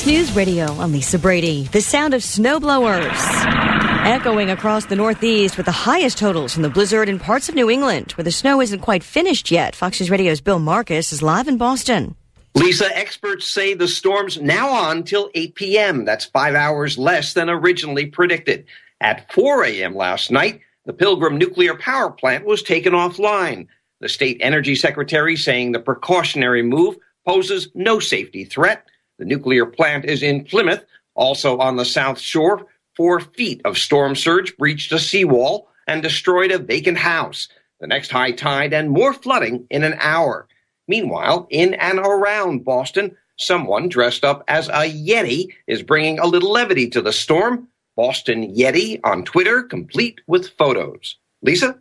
News Radio, I'm Lisa Brady. The sound of snowblowers echoing across the Northeast with the highest totals from the blizzard in parts of New England, where the snow isn't quite finished yet. Fox News Radio's Bill Marcus is live in Boston. Lisa, experts say the storm's now on till 8 p.m. That's 5 hours less than originally predicted. At 4 a.m. last night, the Pilgrim nuclear power plant was taken offline. The state energy secretary saying the precautionary move poses no safety threat. The nuclear plant is in Plymouth, also on the South Shore. 4 feet of storm surge breached a seawall and destroyed a vacant house. The next high tide and more flooding in an hour. Meanwhile, in and around Boston, someone dressed up as a Yeti is bringing a little levity to the storm. Boston Yeti on Twitter, complete with photos. Lisa?